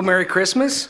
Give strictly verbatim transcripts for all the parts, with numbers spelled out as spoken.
Well, Merry Christmas.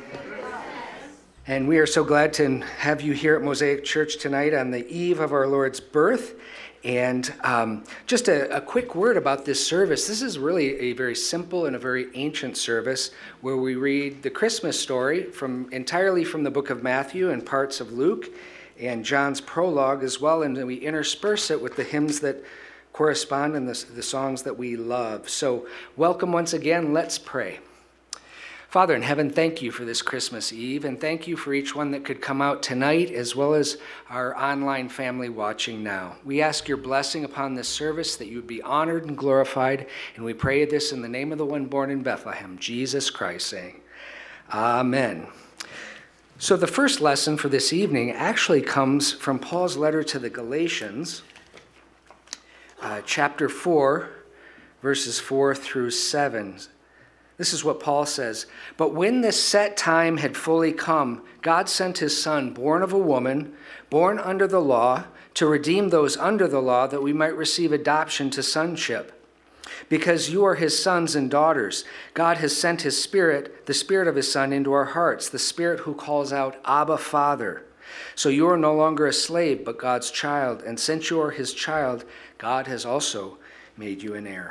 And we are so glad to have you here at Mosaic Church tonight on the eve of our Lord's birth. And um, just a, a quick word about this service. This is really a very simple and a very ancient service where we read the Christmas story from entirely from the book of Matthew and parts of Luke and John's prologue as well. And then we intersperse it with the hymns that correspond and the, the songs that we love. So welcome once again. Let's pray. Father in heaven, thank you for this Christmas Eve, and thank you for each one that could come out tonight, as well as our online family watching now. We ask your blessing upon this service, that you would be honored and glorified, and we pray this in the name of the one born in Bethlehem, Jesus Christ, saying, Amen. So the first lesson for this evening actually comes from Paul's letter to the Galatians, uh, chapter four, verses four through seven. This is what Paul says. But when this set time had fully come, God sent his Son, born of a woman, born under the law, to redeem those under the law, that we might receive adoption to sonship. Because you are his sons and daughters, God has sent his Spirit, the Spirit of his Son, into our hearts, the Spirit who calls out, Abba, Father. So you are no longer a slave, but God's child. And since you are his child, God has also made you an heir.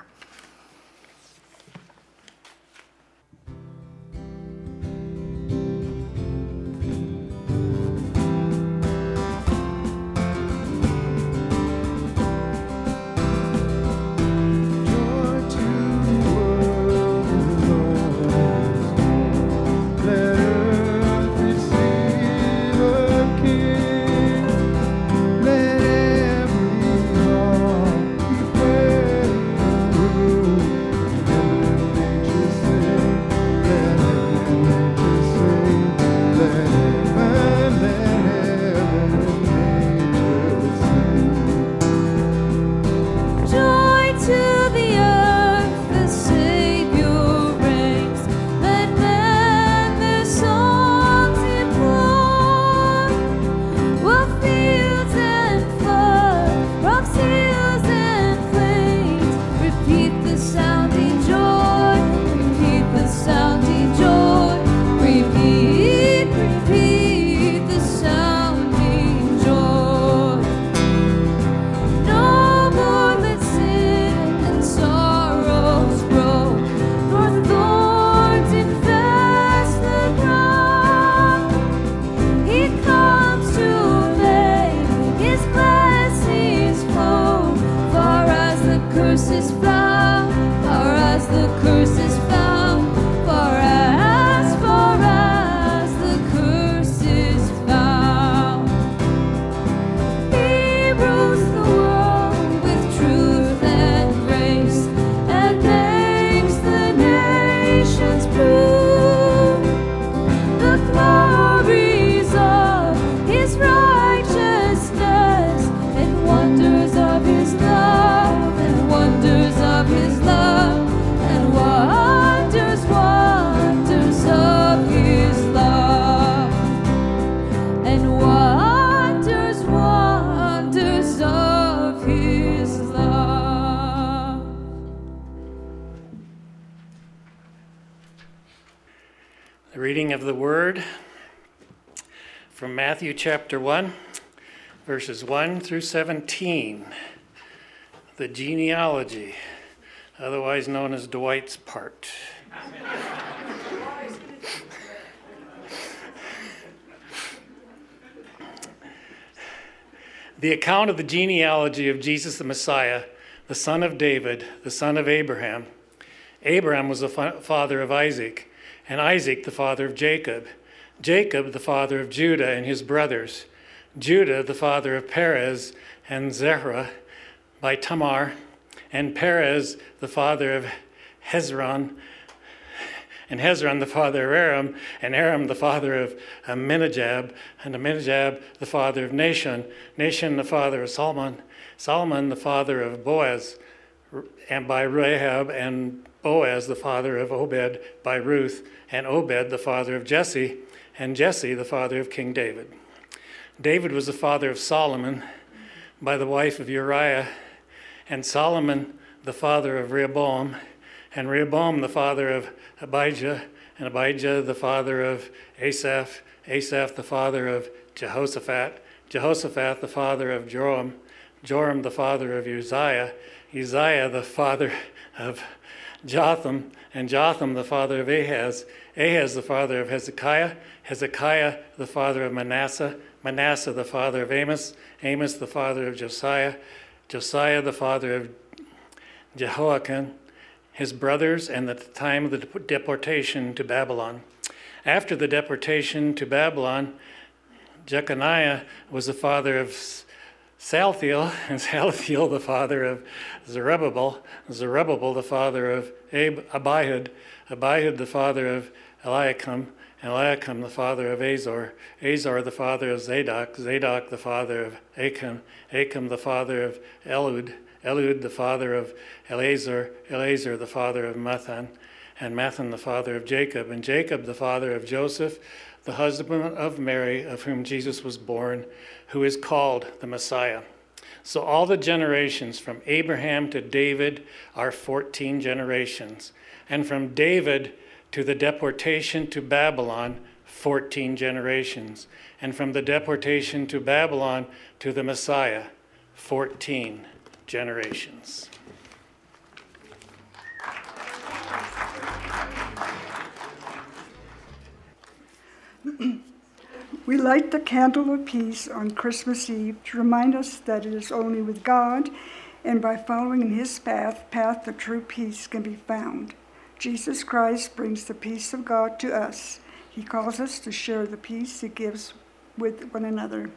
Reading of the Word from Matthew chapter one, verses one through seventeen. The genealogy, otherwise known as Dwight's part. The account of the genealogy of Jesus the Messiah, the son of David, the son of Abraham. Abraham was the fa- father of Isaac, and Isaac the father of Jacob, Jacob the father of Judah and his brothers, Judah the father of Perez and Zerah by Tamar, and Perez the father of Hezron, and Hezron the father of Aram, and Aram the father of Amminadab, and Amminadab the father of Nahshon, Nahshon the father of Solomon, Solomon the father of Boaz, and by Rahab, and Boaz the father of Obed by Ruth, and Obed the father of Jesse, and Jesse the father of King David. David was the father of Solomon by the wife of Uriah, and Solomon the father of Rehoboam, and Rehoboam the father of Abijah, and Abijah the father of Asaph, Asaph the father of Jehoshaphat, Jehoshaphat the father of Joram, Joram the father of Uzziah, Uzziah the father of Jotham, and Jotham the father of Ahaz, Ahaz the father of Hezekiah, Hezekiah the father of Manasseh, Manasseh the father of Amos, Amos the father of Josiah, Josiah the father of Jehoiakim, his brothers, and at the time of the deportation to Babylon. After the deportation to Babylon, Jeconiah was the father of Salthiel, and Salthiel the father of Zerubbabel, Zerubbabel the father of Ab- Abihud, Abihud the father of Eliakim, Eliakim the father of Azor, Azor the father of Zadok, Zadok the father of Achim, Achim the father of Elud, Elud the father of Eleazar, Eleazar the father of Mathan, and Mathan the father of Jacob, and Jacob the father of Joseph, the husband of Mary, of whom Jesus was born, who is called the Messiah. So all the generations from Abraham to David are fourteen generations, and from David to the deportation to Babylon, fourteen generations, and from the deportation to Babylon to the Messiah, fourteen generations. We light the candle of peace on Christmas Eve to remind us that it is only with God and by following in his path, path of true peace can be found. Jesus Christ brings the peace of God to us. He calls us to share the peace he gives with one another.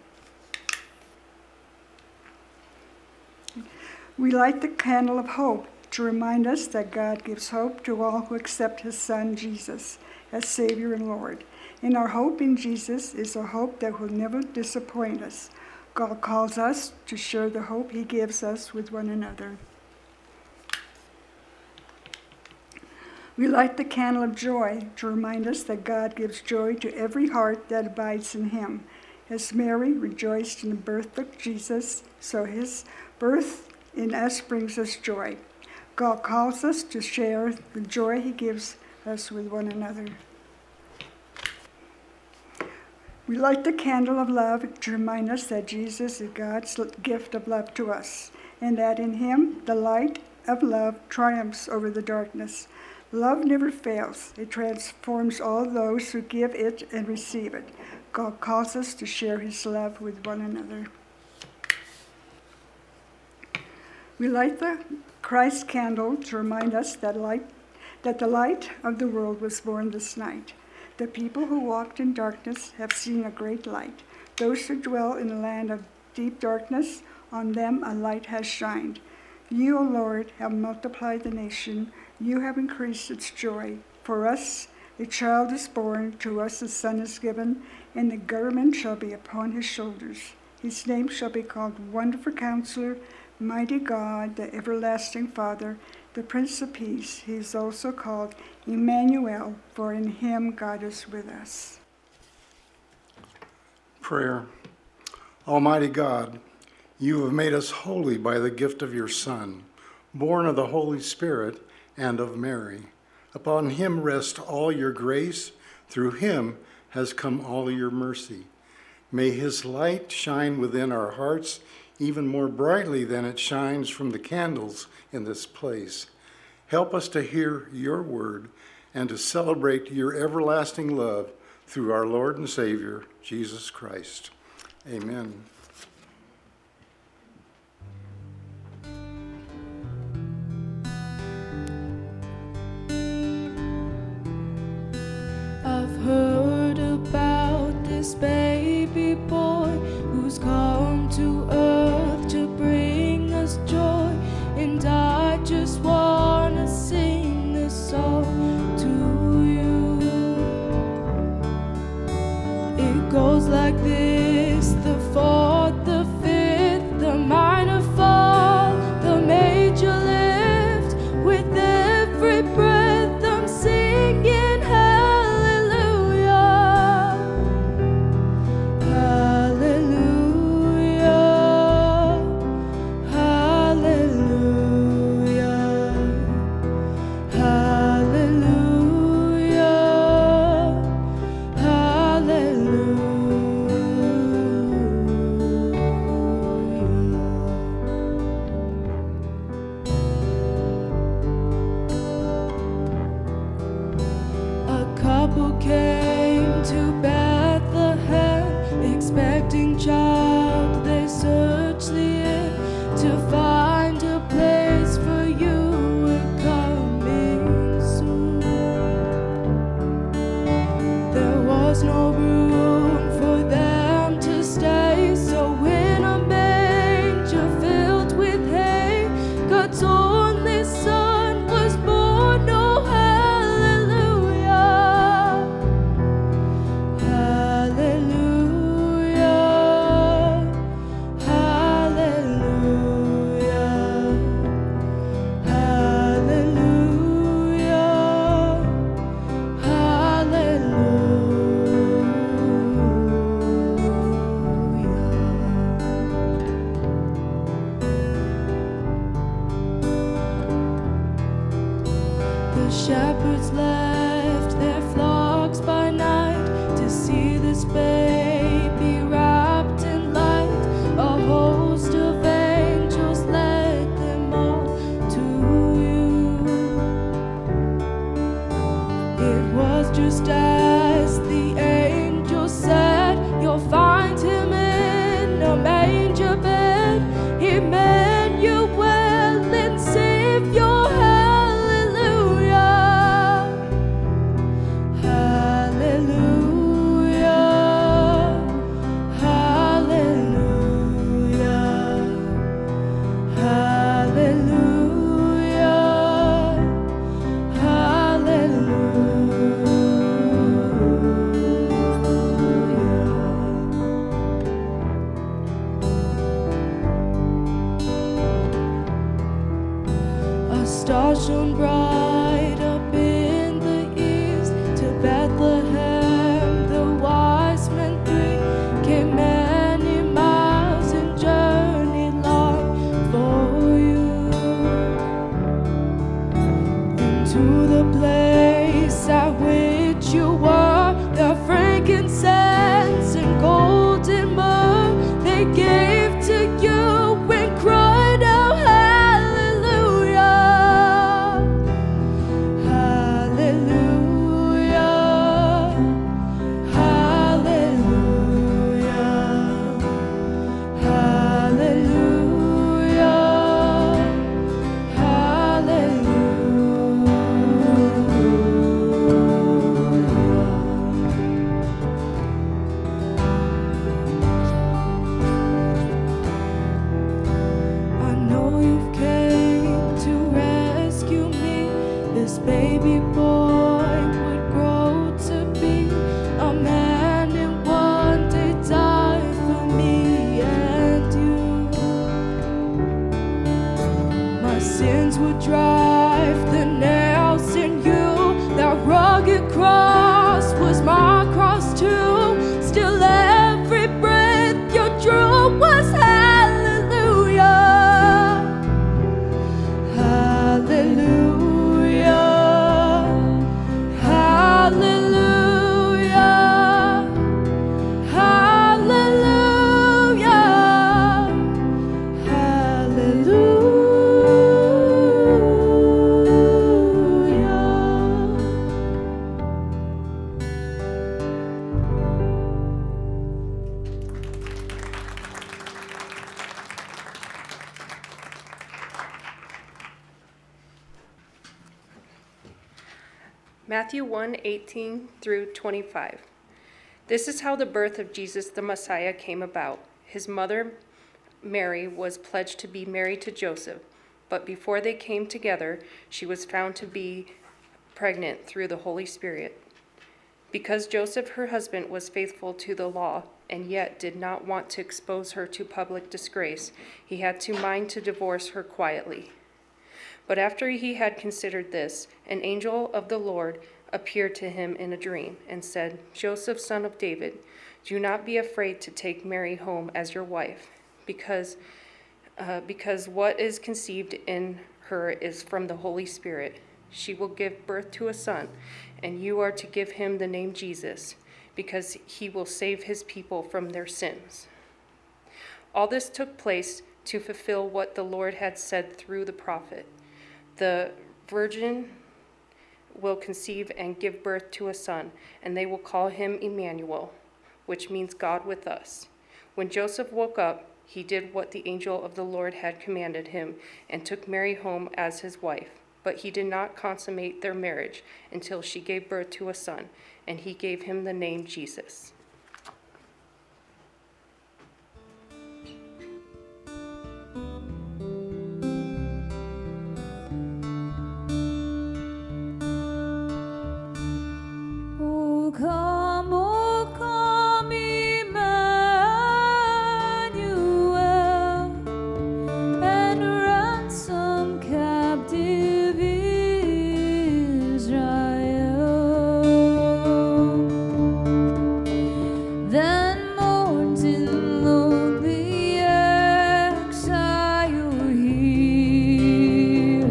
We light the candle of hope to remind us that God gives hope to all who accept his Son, Jesus, as Savior and Lord. And our hope in Jesus is a hope that will never disappoint us. God calls us to share the hope he gives us with one another. We light the candle of joy to remind us that God gives joy to every heart that abides in him. As Mary rejoiced in the birth of Jesus, so his birth in us brings us joy. God calls us to share the joy he gives us with one another. We light the candle of love to remind us that Jesus is God's gift of love to us, and that in him the light of love triumphs over the darkness. Love never fails. It transforms all those who give it and receive it. God calls us to share his love with one another. We light the Christ candle to remind us that light, that the light of the world was born this night. The people who walked in darkness have seen a great light. Those who dwell in a land of deep darkness, on them a light has shined. You, O Lord, have multiplied the nation. You have increased its joy. For us a child is born, to us a son is given, and the government shall be upon his shoulders. His name shall be called Wonderful Counselor, Mighty God, the Everlasting Father, the Prince of Peace. He is also called Emmanuel, for in him God is with us. Prayer. Almighty God, you have made us holy by the gift of your Son, born of the Holy Spirit and of Mary. Upon him rest all your grace. Through him has come all your mercy. May his light shine within our hearts even more brightly than it shines from the candles in this place. Help us to hear your word and to celebrate your everlasting love through our Lord and Savior, Jesus Christ. Amen. I've heard about this baby boy who's come to earth to bring us joy, and I just wanna sing this song to you. It goes like this: the fourth expecting child, they search the air to find a place for you. We're coming soon. There was no room for them to stay, so in a manger filled with hay, God's only Son was born. Oh, hallelujah, hallelujah, hallelujah, hallelujah, hallelujah. The shepherds left their flocks by night to see this baby wrapped in light. A host of angels led them all to you. It was just as the angel said, you'll find him in a manger bed, Emmanuel and Savior. A star shone bright up in the east. To Bethlehem the wise men three came many miles and journeyed long for you, into the place at which you were. The frankincense and golden myrrh they gave to you and cried out, hallelujah, hallelujah, hallelujah, hallelujah, hallelujah. I know you've came to rescue me. This baby boy would grow to be a man and one day die for me and you. My sins would drive the nails in you. That rugged cross was my cross too. Still every breath you drew was hallelujah, hallelujah, hallelujah, hallelujah, Matthew one, eighteen through twenty-five. This is how the birth of Jesus the Messiah came about. His mother, Mary, was pledged to be married to Joseph, but before they came together, she was found to be pregnant through the Holy Spirit. Because Joseph, her husband, was faithful to the law and yet did not want to expose her to public disgrace, he had to mind to divorce her quietly. But after he had considered this, an angel of the Lord appeared to him in a dream and said, Joseph, son of David, do not be afraid to take Mary home as your wife, because, uh, because what is conceived in her is from the Holy Spirit. She will give birth to a son, and you are to give him the name Jesus, because he will save his people from their sins. All this took place to fulfill what the Lord had said through the prophet. The virgin will conceive and give birth to a son, and they will call him Emmanuel, which means God with us. When Joseph woke up, he did what the angel of the Lord had commanded him and took Mary home as his wife. But he did not consummate their marriage until she gave birth to a son, and he gave him the name Jesus. Oh, come, oh, come, Emmanuel, and ransom captive Israel. Then mourns in lonely exile here,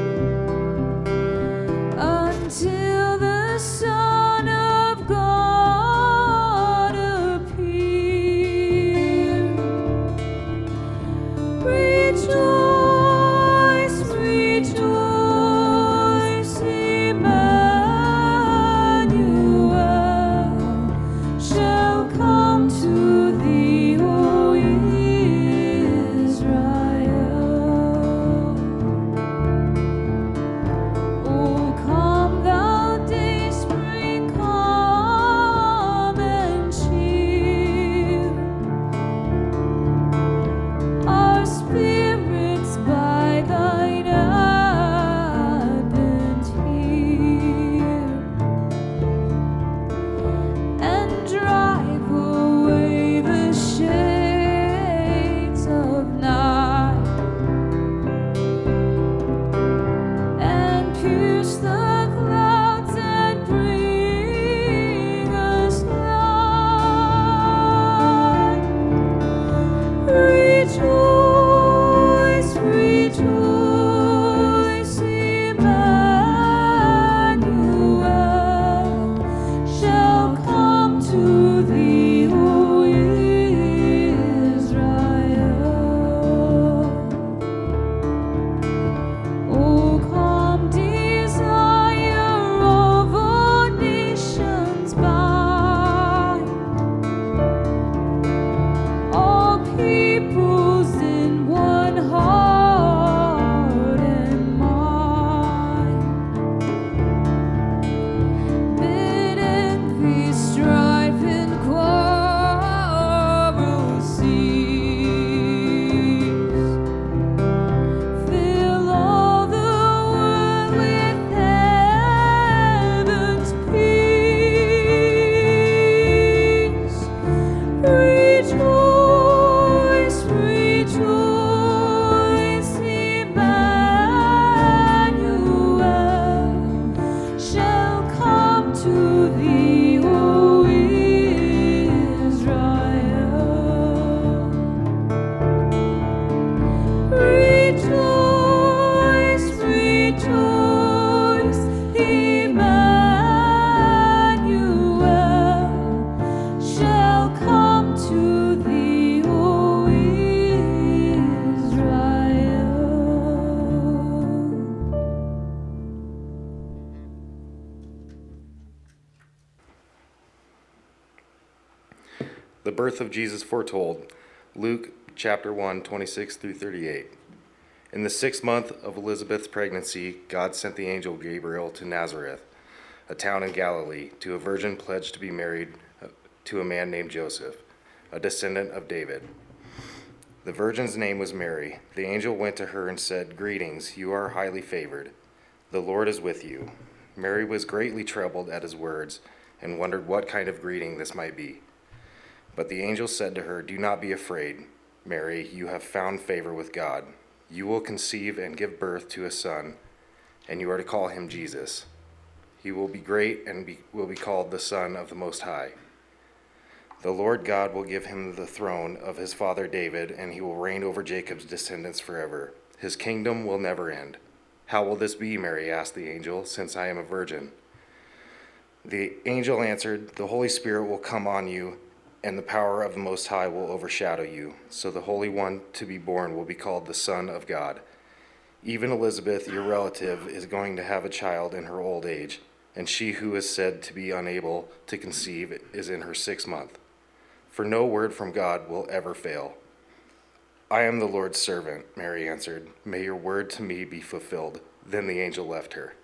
until the Son of God appear. Rejoice, rejoice, Emmanuel shall come to thee, O Israel. O come, thou dayspring, come and cheer our spirits by thine advent here, and drive away the shades of night, and pierce the clouds and bring us light. Rejoice, rejoice, Emmanuel shall come to thee, O Israel. O come, desire of all nations by, all peoples in one heart and mind. Bid envy, strife, and quarrel cease. Fill all the world with heaven's peace. Rejoice, rejoice, Emmanuel shall come to thee, O Israel. Rejoice, rejoice, Emmanuel shall come to thee, O Israel. The birth of Jesus foretold. Luke chapter one, twenty-six through thirty-eight. In the sixth month of Elizabeth's pregnancy, God sent the angel Gabriel to Nazareth, a town in Galilee, to a virgin pledged to be married uh, to a man named Joseph, a descendant of David. The virgin's name was Mary. The angel went to her and said, "Greetings, you are highly favored. The Lord is with you." Mary was greatly troubled at his words and wondered what kind of greeting this might be. But the angel said to her, "Do not be afraid, Mary, you have found favor with God. You will conceive and give birth to a son, and you are to call him Jesus. He will be great and be, will be called the Son of the Most High. The Lord God will give him the throne of his father David, and he will reign over Jacob's descendants forever. His kingdom will never end." "How will this be," Mary asked the angel, "since I am a virgin?" The angel answered, "The Holy Spirit will come on you, and the power of the Most High will overshadow you. So the Holy One to be born will be called the Son of God. Even Elizabeth, your relative, is going to have a child in her old age, and she who is said to be unable to conceive is in her sixth month. for no word from God will ever fail. I am the Lord's servant, Mary answered. May your word to me be fulfilled. Then the angel left her.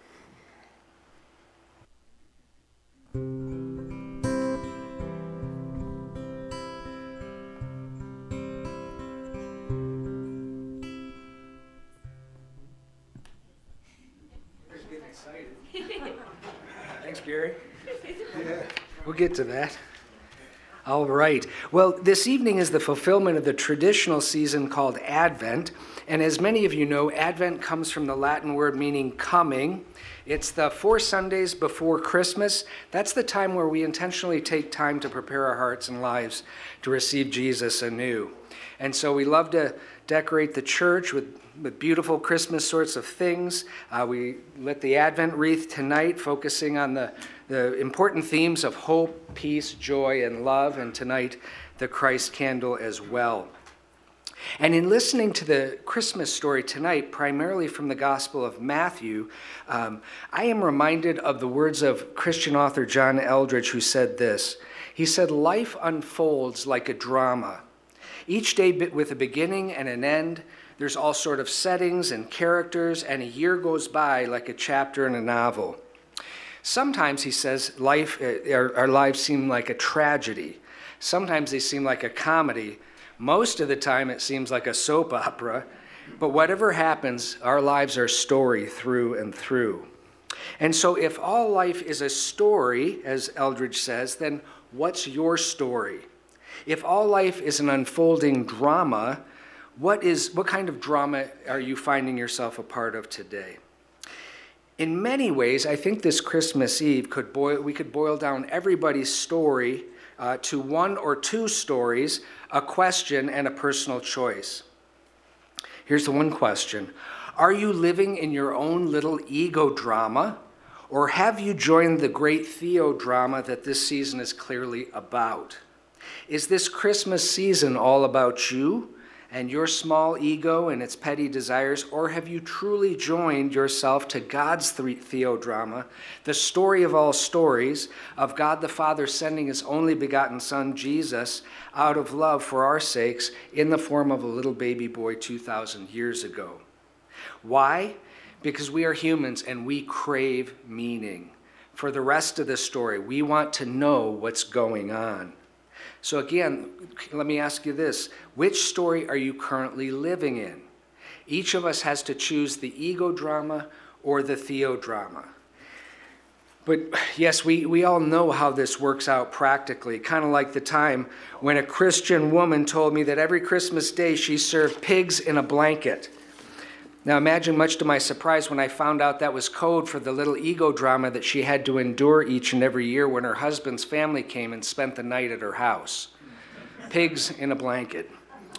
Thanks, Gary. Yeah, we'll get to that. All right. Well, this evening is the fulfillment of the traditional season called Advent. And as many of you know, Advent comes from the Latin word meaning coming. It's the four Sundays before Christmas. That's the time where we intentionally take time to prepare our hearts and lives to receive Jesus anew. And so we love to decorate the church with, with beautiful Christmas sorts of things. Uh, we lit the Advent wreath tonight, focusing on the, the important themes of hope, peace, joy, and love, and tonight the Christ candle as well. And in listening to the Christmas story tonight, primarily from the Gospel of Matthew, um, I am reminded of the words of Christian author John Eldredge, who said this. He said, "Life unfolds like a drama. Each day with a beginning and an end. There's all sort of settings and characters, and a year goes by like a chapter in a novel. Sometimes," he says, life, our, our lives seem like a tragedy. Sometimes they seem like a comedy. Most of the time it seems like a soap opera. But whatever happens, our lives are story through and through. And so if all life is a story, as Eldredge says, then what's your story? If all life is an unfolding drama, what is what kind of drama are you finding yourself a part of today? In many ways, I think this Christmas Eve could boil, we could boil down everybody's story uh, to one or two stories, a question, and a personal choice. Here's the one question. Are you living in your own little ego drama, or have you joined the great theodrama that this season is clearly about? Is this Christmas season all about you and your small ego and its petty desires, or have you truly joined yourself to God's theodrama, the story of all stories, of God the Father sending his only begotten Son, Jesus, out of love for our sakes in the form of a little baby boy two thousand years ago? Why? Because we are humans and we crave meaning. For the rest of the story, we want to know what's going on. So again, let me ask you this. Which story are you currently living in? Each of us has to choose the ego drama or the theodrama. But yes, we, we all know how this works out practically, kind of like the time when a Christian woman told me that every Christmas day she served pigs in a blanket. Now imagine, much to my surprise, when I found out that was code for the little ego drama that she had to endure each and every year when her husband's family came and spent the night at her house. Pigs in a blanket.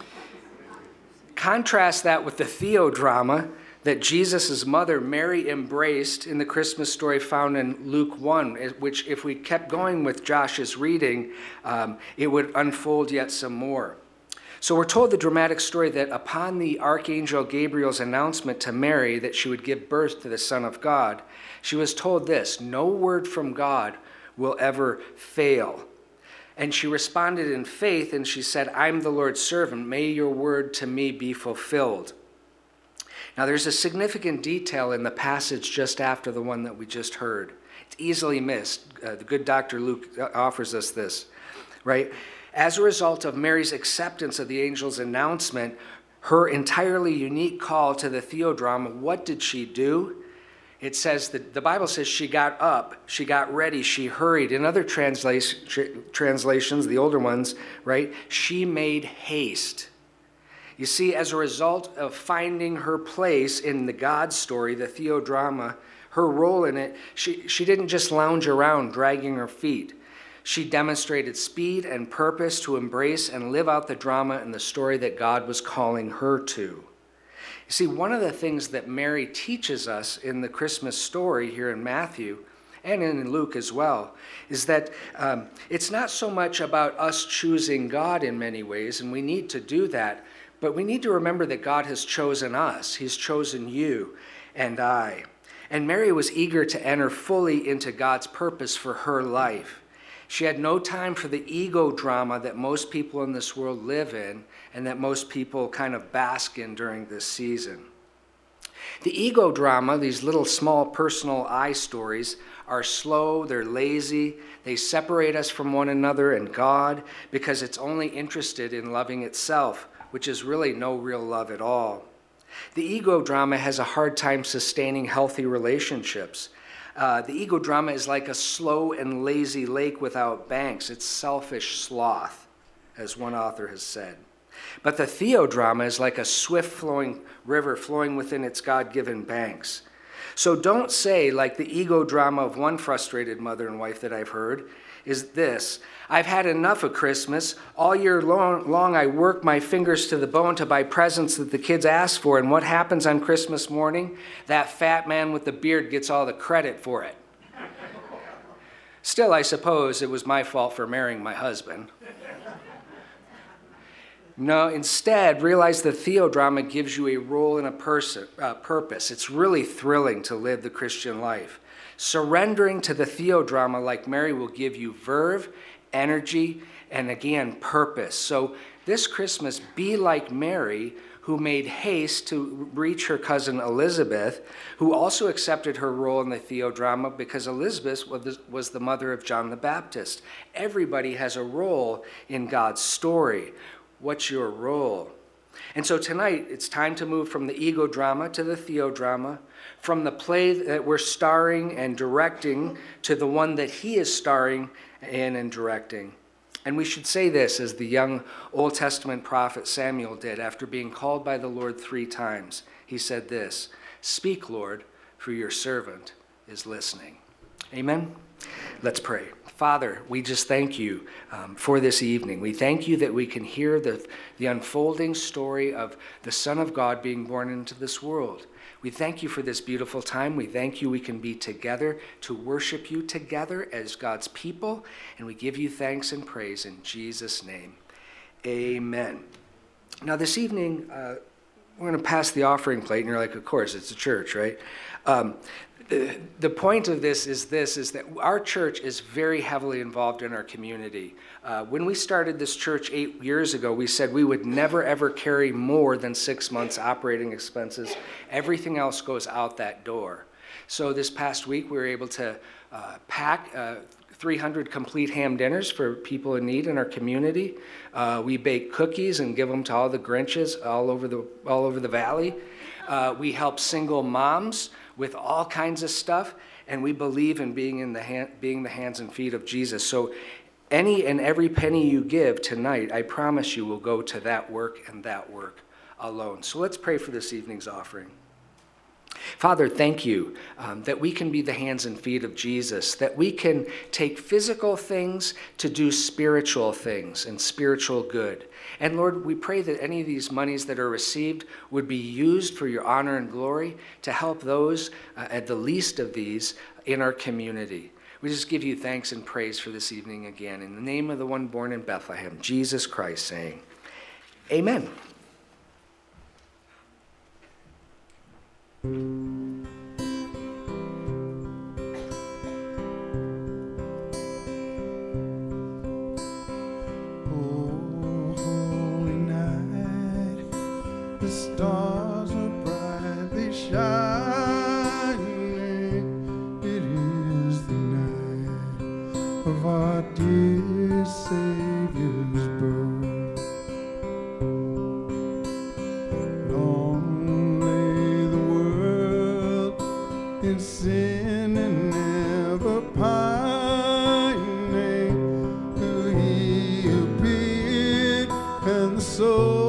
Contrast that with the theodrama that Jesus' mother, Mary, embraced in the Christmas story found in Luke one, which if we kept going with Josh's reading, um, it would unfold yet some more. So we're told the dramatic story that upon the Archangel Gabriel's announcement to Mary that she would give birth to the Son of God, she was told this, no word from God will ever fail. And she responded in faith and she said, I'm the Lord's servant. May your word to me be fulfilled. Now there's a significant detail in the passage just after the one that we just heard. It's easily missed. Uh, the good Doctor Luke offers us this, right? As a result of Mary's acceptance of the angel's announcement, her entirely unique call to the theodrama, what did she do? It says that the Bible says she got up, she got ready, she hurried. In other translation, translations, the older ones, right, she made haste. You see, as a result of finding her place in the God story, the theodrama, her role in it, she, she didn't just lounge around dragging her feet. She demonstrated speed and purpose to embrace and live out the drama and the story that God was calling her to. You see, one of the things that Mary teaches us in the Christmas story here in Matthew, and in Luke as well, is that um, it's not so much about us choosing God in many ways, and we need to do that, but we need to remember that God has chosen us. He's chosen you and I. And Mary was eager to enter fully into God's purpose for her life. She had no time for the ego drama that most people in this world live in and that most people kind of bask in during this season. The ego drama, these little small personal I stories, are slow, they're lazy, they separate us from one another and God because it's only interested in loving itself, which is really no real love at all. The ego drama has a hard time sustaining healthy relationships. Uh, the ego drama is like a slow and lazy lake without banks. It's selfish sloth, as one author has said. But the theodrama is like a swift-flowing river flowing within its God-given banks. So don't say, like the ego drama of one frustrated mother and wife that I've heard, is this: I've had enough of Christmas. All year long, long I work my fingers to the bone to buy presents that the kids ask for, and what happens on Christmas morning? That fat man with the beard gets all the credit for it. Still, I suppose it was my fault for marrying my husband. No, instead, realize the theodrama gives you a role and a person, uh, purpose. It's really thrilling to live the Christian life. Surrendering to the theodrama like Mary will give you verve, energy, and again, purpose. So this Christmas, be like Mary, who made haste to reach her cousin Elizabeth, who also accepted her role in the theodrama because Elizabeth was the mother of John the Baptist. Everybody has a role in God's story. What's your role? And so tonight, it's time to move from the ego drama to the theodrama, from the play that we're starring and directing to the one that he is starring in and directing. And we should say this as the young Old Testament prophet Samuel did after being called by the Lord three times. He said this: "Speak, Lord, for your servant is listening." Amen? Let's pray. Father, we just thank you um, for this evening. We thank you that we can hear the, the unfolding story of the Son of God being born into this world. We thank you for this beautiful time. We thank you we can be together to worship you together as God's people. And we give you thanks and praise in Jesus' name. Amen. Now this evening, uh, we're going to pass the offering plate. And you're like, of course, it's a church, right? Um, The, the point of this is this, is that our church is very heavily involved in our community. Uh, when we started this church eight years ago, we said we would never, ever carry more than six months operating expenses. Everything else goes out that door. So this past week, we were able to uh, pack uh, three hundred complete ham dinners for people in need in our community. Uh, we bake cookies and give them to all the Grinches all over the, all over the valley. Uh, we help single moms with all kinds of stuff, and we believe in being in the hand, being the hands and feet of Jesus. So any and every penny you give tonight, I promise you will go to that work and that work alone. So let's pray for this evening's offering. Father, thank you um, that we can be the hands and feet of Jesus, that we can take physical things to do spiritual things and spiritual good. And Lord, we pray that any of these monies that are received would be used for your honor and glory to help those uh, at the least of these in our community. We just give you thanks and praise for this evening again. In the name of the one born in Bethlehem, Jesus Christ, saying, Amen. Stars are brightly shining. It is the night of our dear Savior's birth. Long lay the world in sin and never pining, till He appeared, and the soul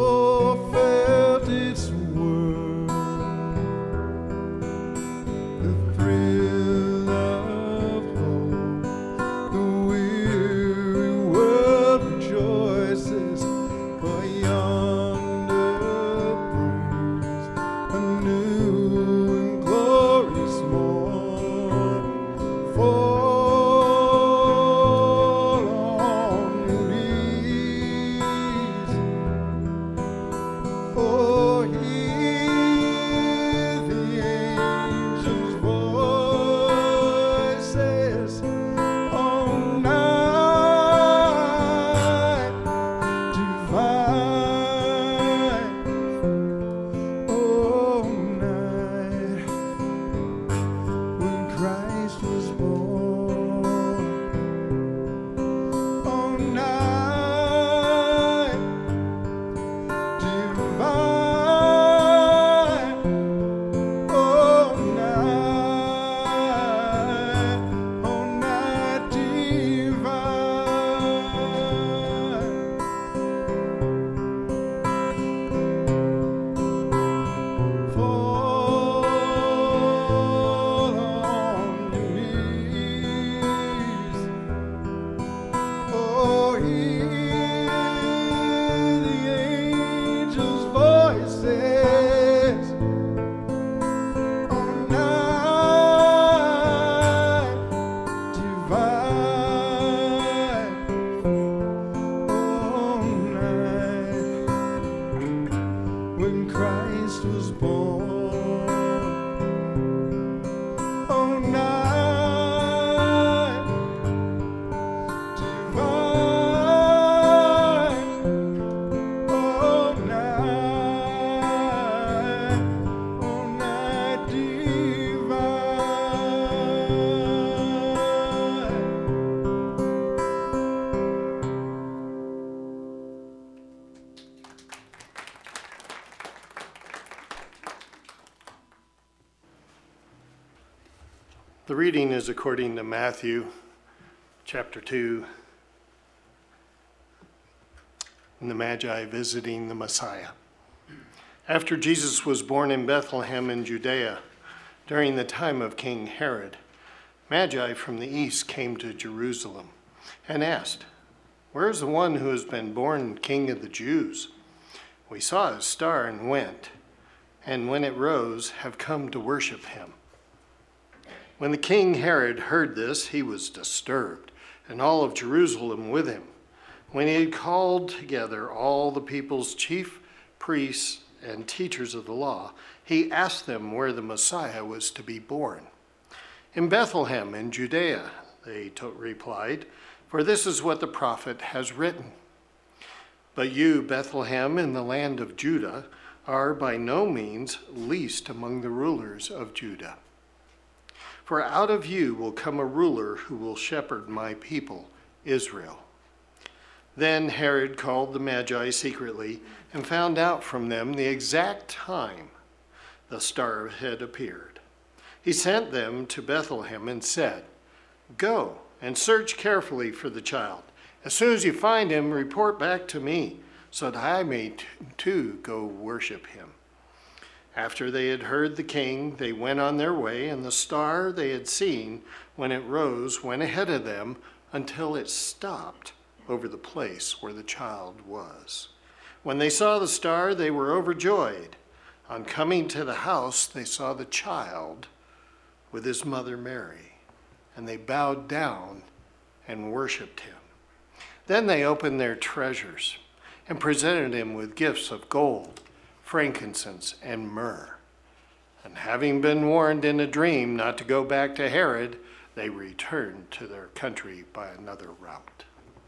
when Christ was born. Oh, night divine, oh, night, oh, night divine. The reading is according to Matthew chapter two, and the Magi visiting the Messiah. After Jesus was born in Bethlehem in Judea, during the time of King Herod, Magi from the east came to Jerusalem and asked, "Where is the one who has been born King of the Jews? We saw his star and went, and when it rose, have come to worship him." When the king Herod heard this, he was disturbed, and all of Jerusalem with him. When he had called together all the people's chief priests and teachers of the law, he asked them where the Messiah was to be born. "In Bethlehem in Judea," they to- replied, "for this is what the prophet has written. But you, Bethlehem, in the land of Judah, are by no means least among the rulers of Judah. For out of you will come a ruler who will shepherd my people, Israel." Then Herod called the Magi secretly and found out from them the exact time the star had appeared. He sent them to Bethlehem and said, "Go and search carefully for the child. As soon as you find him, report back to me, so that I may t- too go worship him." After they had heard the king, they went on their way, and the star they had seen when it rose went ahead of them until it stopped over the place where the child was. When they saw the star, they were overjoyed. On coming to the house, they saw the child with his mother Mary, and they bowed down and worshiped him. Then they opened their treasures and presented him with gifts of gold, frankincense, and myrrh. And having been warned in a dream not to go back to Herod, they returned to their country by another route.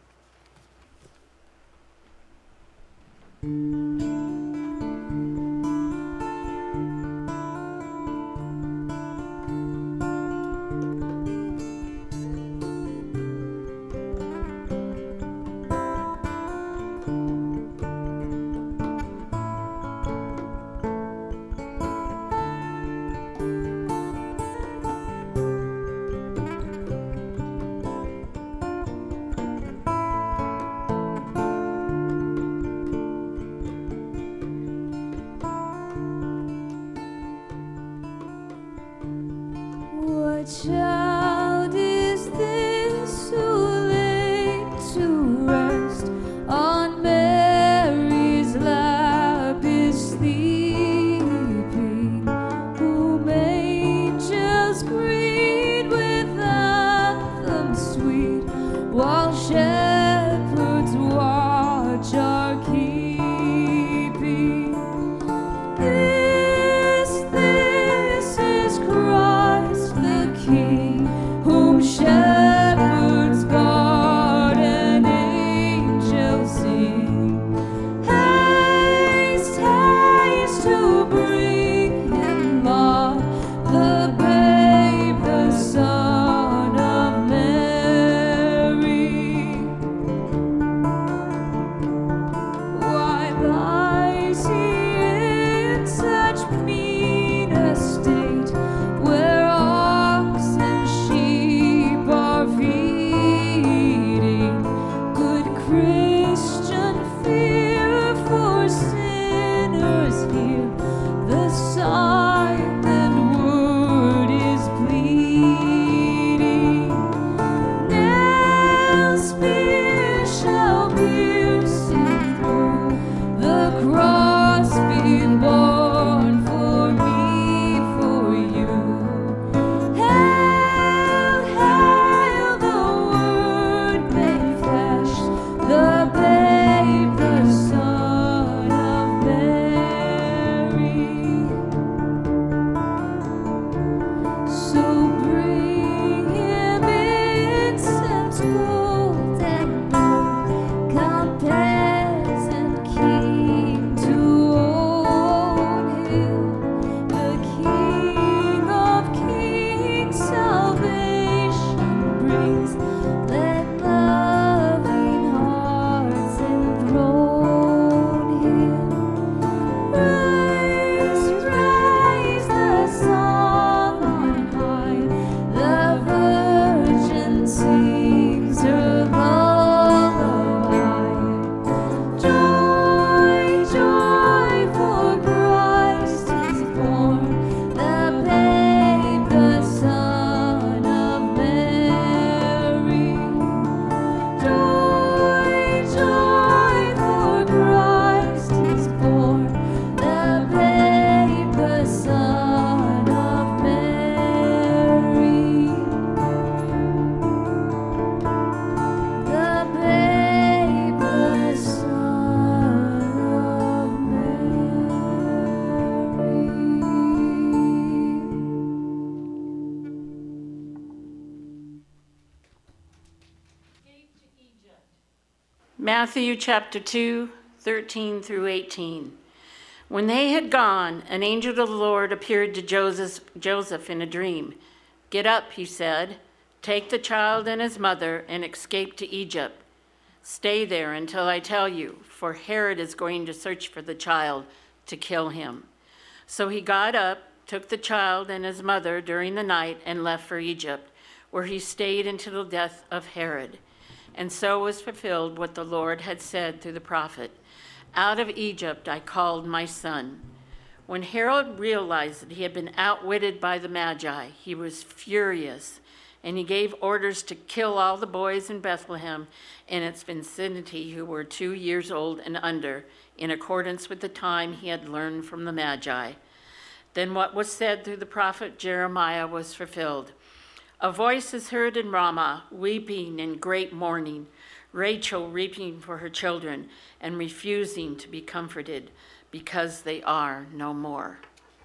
What child is this who laid to rest on Mary's lap is sleeping, whom angels greet with anthems sweet, while shepherds watch our keeping? This, this is Christ the King. Matthew chapter two, thirteen through eighteen. When they had gone, an angel of the Lord appeared to Joseph, Joseph in a dream. "Get up," he said, "take the child and his mother and escape to Egypt. Stay there until I tell you, for Herod is going to search for the child to kill him." So he got up, took the child and his mother during the night, and left for Egypt, where he stayed until the death of Herod. And so was fulfilled what the Lord had said through the prophet, "Out of Egypt I called my son." When Herod realized that he had been outwitted by the Magi, he was furious, and he gave orders to kill all the boys in Bethlehem and its vicinity who were two years old and under, in accordance with the time he had learned from the Magi. Then what was said through the prophet Jeremiah was fulfilled. "A voice is heard in Ramah, weeping in great mourning, Rachel weeping for her children and refusing to be comforted, because they are no more."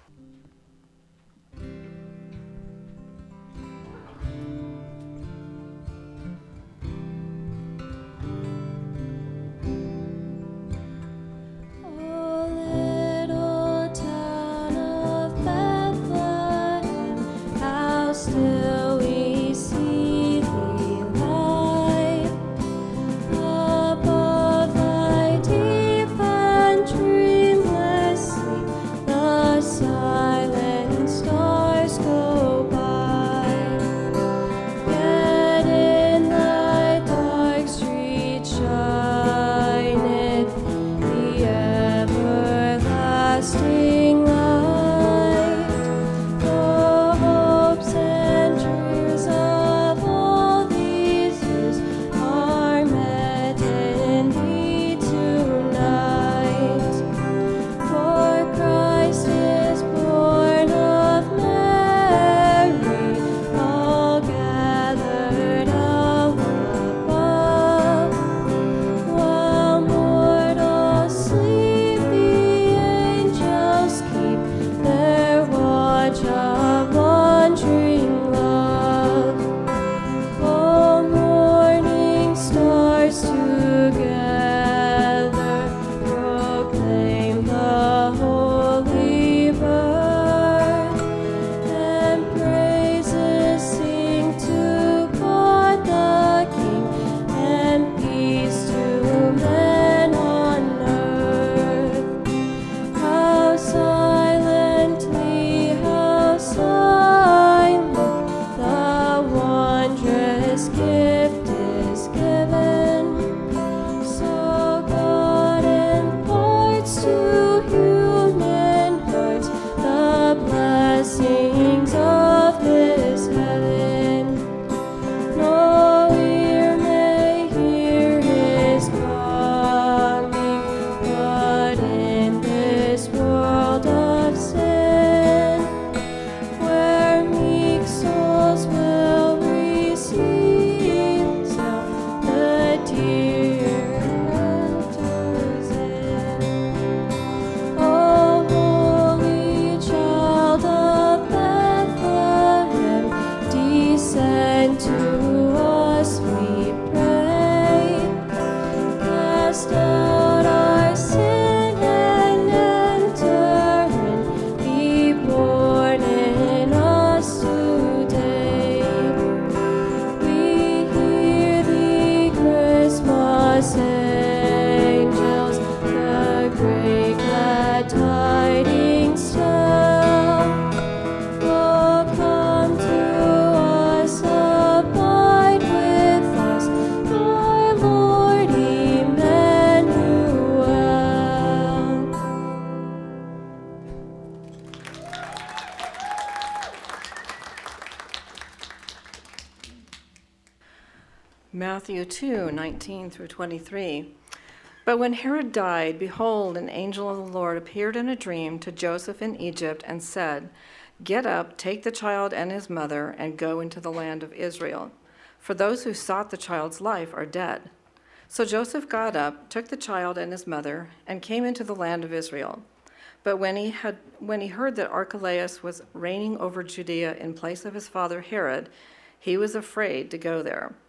Matthew two, nineteen through twenty-three. But when Herod died, behold, an angel of the Lord appeared in a dream to Joseph in Egypt and said, "Get up, take the child and his mother, and go into the land of Israel. For those who sought the child's life are dead." So Joseph got up, took the child and his mother, and came into the land of Israel. But when he had, when he heard that Archelaus was reigning over Judea in place of his father Herod, he was afraid to go there.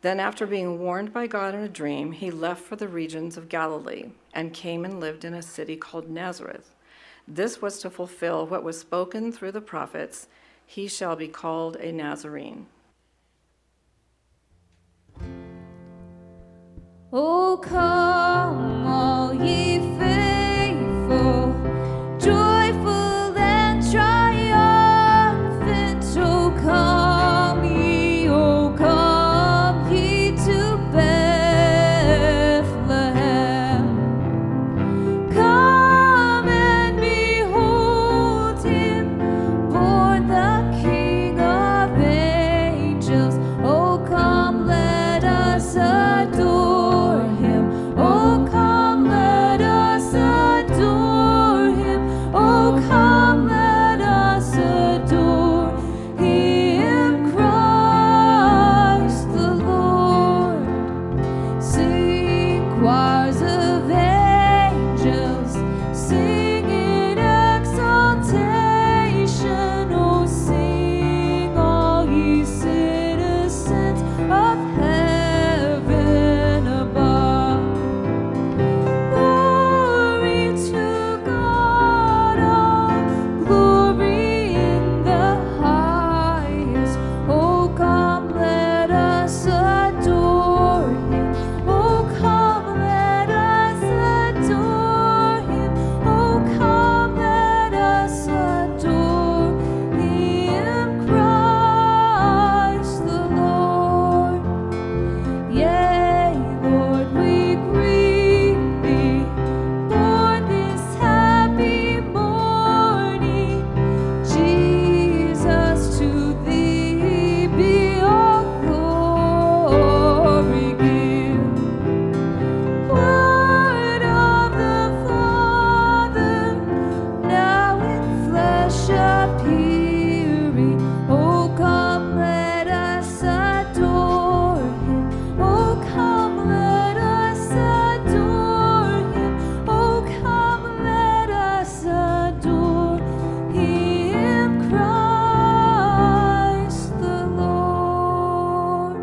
Then, after being warned by God in a dream, he left for the regions of Galilee and came and lived in a city called Nazareth. This was to fulfill what was spoken through the prophets, he shall be called a Nazarene. Oh, come, all ye faithful, joyful and triumphant. Oh, come ye, oh, come ye to Bethlehem. Come and behold him, born the King of angels. Oh, come, let us adore. Oh, come, let us adore him. Oh, come, let us adore him, Christ the Lord. Sing, choirs of angels, sing in exaltation. Oh, sing, all ye citizens of heaven above. Glory to God, all glory in the highest. Oh, come, let us adore him. Oh, come, let us adore him. Oh, come, let us adore him, Christ the Lord. Yea, Lord, we greet thee, born this happy morning. Jesus, to thee be all glory give. Word of the Father, now in flesh appearing. Oh, come, let us adore him. Oh, come, let us adore him. Oh, come, let us adore him, Christ the Lord.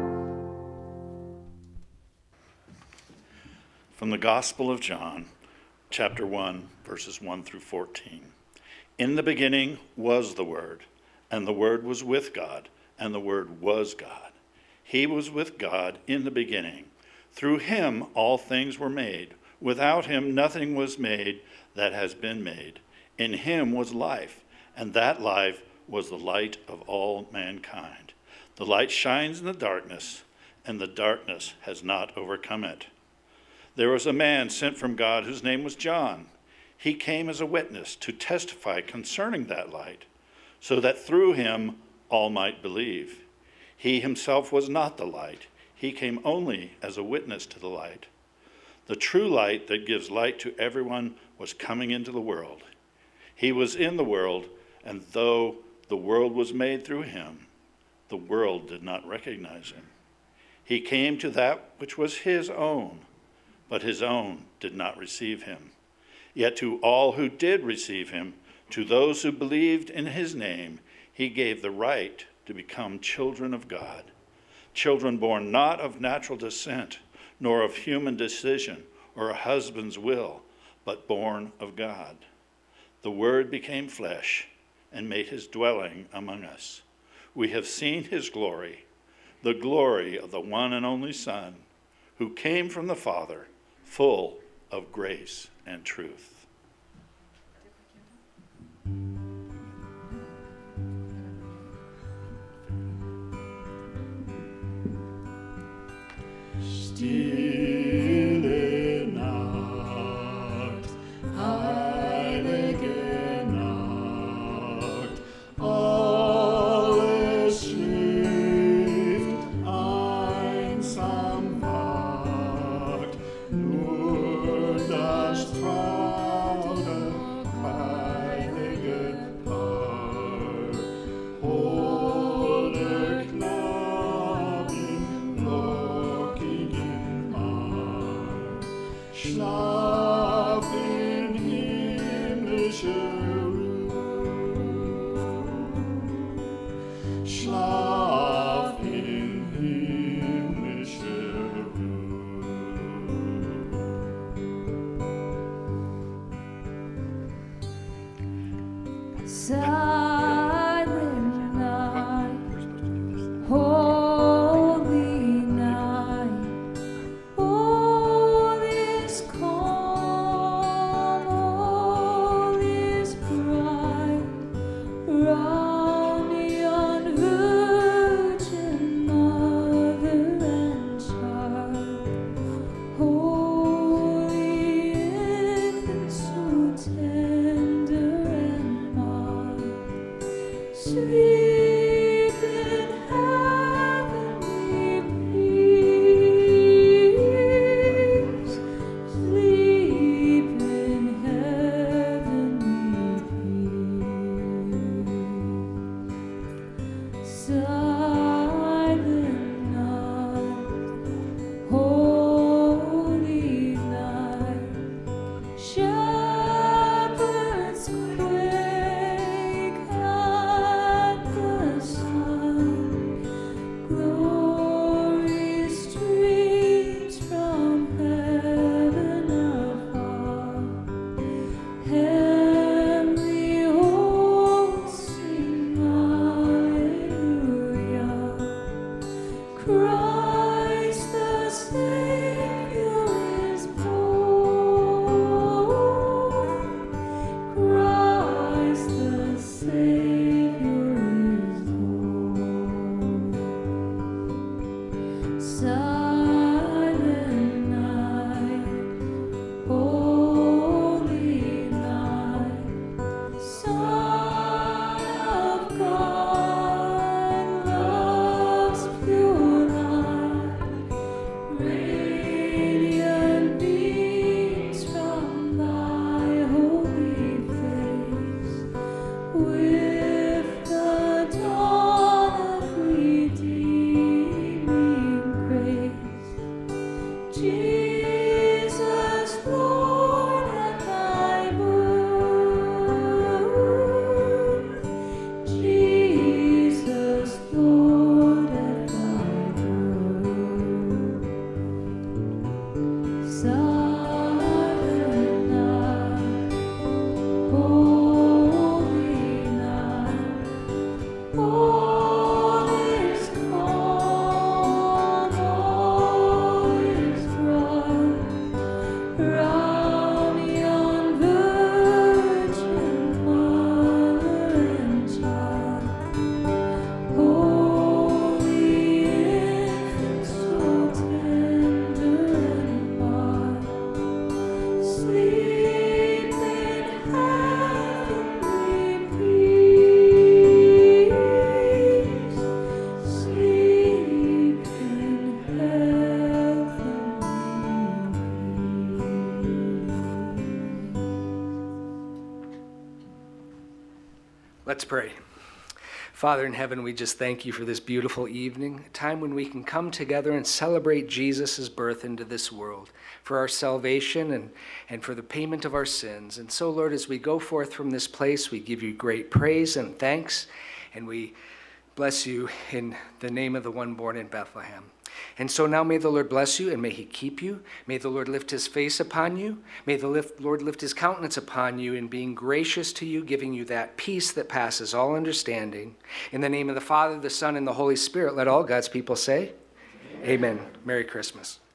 From the Gospel of John, chapter one, verses one through fourteen. In the beginning was the Word, and the Word was with God, and the Word was God. He was with God in the beginning. Through him all things were made. Without him nothing was made that has been made. In him was life, and that life was the light of all mankind. The light shines in the darkness, and the darkness has not overcome it. There was a man sent from God whose name was John. He came as a witness to testify concerning that light, so that through him all might believe. He himself was not the light. He came only as a witness to the light. The true light that gives light to everyone was coming into the world. He was in the world, and though the world was made through him, the world did not recognize him. He came to that which was his own, but his own did not receive him. Yet to all who did receive him, to those who believed in his name, he gave the right to become children of God, children born not of natural descent, nor of human decision or a husband's will, but born of God. The Word became flesh and made his dwelling among us. We have seen his glory, the glory of the one and only Son, who came from the Father, full of grace and truth. Stille Nacht, heilige Nacht, alles schläft, einsam wacht, nur das traute, heilige Paar, holde Knaben, lockigen Arm, schlaf in himmlische Ruhe, schlaf in himmlische Silent night, holy night, all is calm, all is bright, round yon virgin mother and child, holy infant, so tender and mild, sleep in heavenly peace, sleep in heavenly peace. Silent night, holy night, shepherds quake at the sun, glory streams from heaven afar, heavenly hosts sing hallelujah, Christ the Savior is born, Christ the Savior is born. Silent night, holy night, Son of God, love's pure light, radiant beams from thy holy face, with the dawn of redeeming grace. Jesus, Lord, at thy birth, Jesus, Lord, at thy birth. Silent night, holy night, all is calm, all is bright, round yon virgin mother and child, holy infant, so tender and mild, sleep in heavenly peace, sleep in heavenly Let's pray. Father in heaven, we just thank you for this beautiful evening, a time when we can come together and celebrate Jesus' birth into this world for our salvation and, and for the payment of our sins. And so, Lord, as we go forth from this place, we give you great praise and thanks, and we bless you in the name of the one born in Bethlehem. And so now may the Lord bless you, and may he keep you. May the Lord lift his face upon you. May the lift, Lord lift his countenance upon you in being gracious to you, giving you that peace that passes all understanding. In the name of the Father, the Son, and the Holy Spirit, let all God's people say, Amen. Amen. Merry Christmas.